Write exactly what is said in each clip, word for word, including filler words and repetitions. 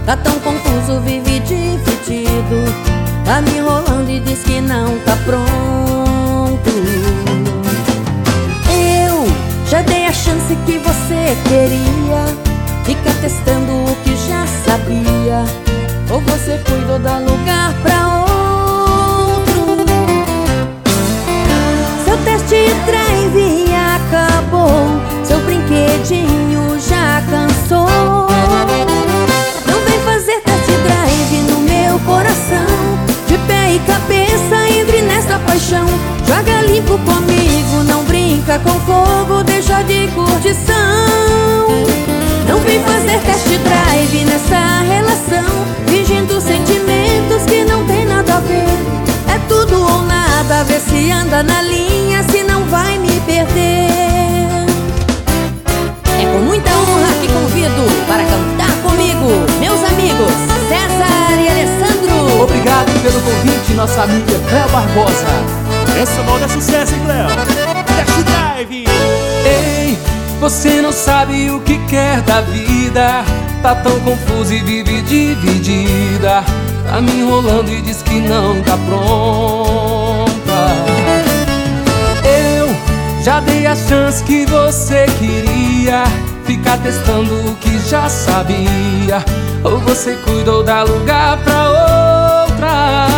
Tá tão confuso, vive dividido. Tá me enrolando e diz que não tá pronto. Eu já dei a chance que você queria. Fica testando o que já sabia. Ou você cuidou, dá lugar pra outro. Seu test drive acabou, seu brinquedinho já cansou. Não vem fazer test drive no meu coração. De pé e cabeça, entre nessa paixão. Joga limpo comigo, não brinca com fogo, deixa de curtição. Não vem fazer test drive nessa relação, fingindo sentimentos que não tem nada a ver. É tudo ou nada, vê se anda na linha, se não vai me perder. É com muita honra que convido para cantar comigo meus amigos César e Alessandro. Obrigado pelo convite, nossa amiga Cléo Barbosa. Essa moda é sucesso, hein, Cléo? Test Drive. Ei, você não sabe o que quer da vida. Tá tão confusa e vive dividida. Tá me enrolando e diz que não tá pronta. Eu já dei a chance que você queria. Ficar testando o que já sabia. Ou você cuida ou dá lugar pra outra.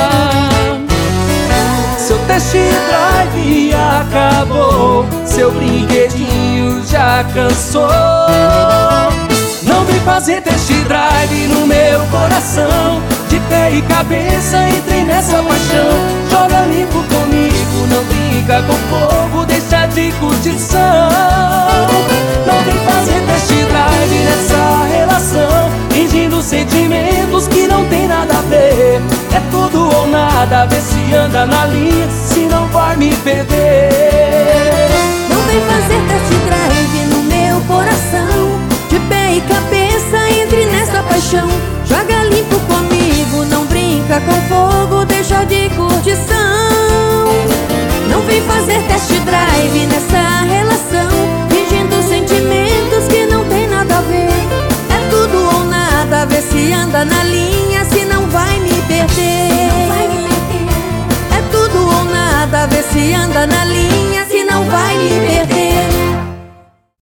Seu test drive acabou, seu brinquedinho já cansou. Não vem fazer test drive no meu coração. De pé e cabeça, entrei nessa paixão. Joga limpo comigo, não brinca com fogo, deixa de curtição. Não vem fazer test drive nessa relação, fingindo sentimentos que não tem nada a ver. É tudo ou nada, vê se anda na linha, se não vai me perder. Não vem fazer test drive no meu coração. De pé e cabeça, entre nessa paixão.